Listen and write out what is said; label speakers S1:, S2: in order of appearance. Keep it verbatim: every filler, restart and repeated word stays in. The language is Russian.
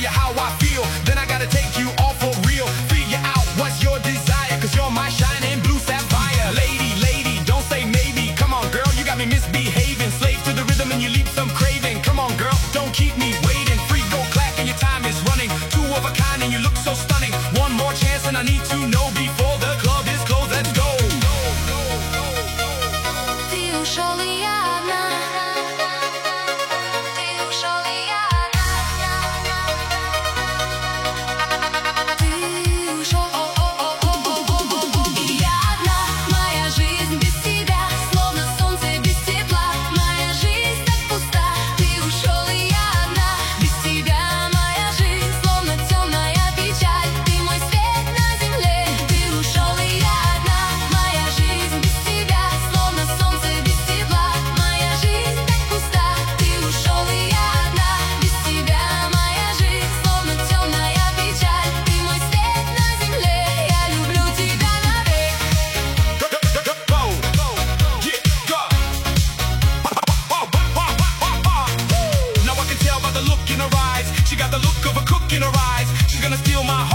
S1: you how I feel. Then I gotta take you all for real. Figure out what's your desire, cause you're my shining blue sapphire. Lady, lady, don't say maybe. Come on, girl, you got me misbehaving. Slave to the rhythm and you leave some craving. Come on, girl, don't keep me waiting. Free go clack and your time is running. Two of a kind and you look so stunning. One more chance and I need to know before the club is closed. Let's go.
S2: Ты ушел, и я одна. Ты ушел, и я одна. Ты ушел, и я одна. Моя жизнь без тебя, словно солнце без тепла. Моя жизнь так пуста. Ты ушел, и я одна. Без тебя моя жизнь, словно темная печаль. Ты мой свет на земле. Ты ушел, и я одна. Моя жизнь без тебя, словно солнце без тепла. Моя жизнь так пуста. Ты ушел, и я одна. Без тебя моя жизнь, словно темная печаль. Ты мой свет на земле. Я люблю тебя навек.
S1: Now I can tell by the look in her eyes. She got the look of a cook in her eyes. She's gonna steal my heart.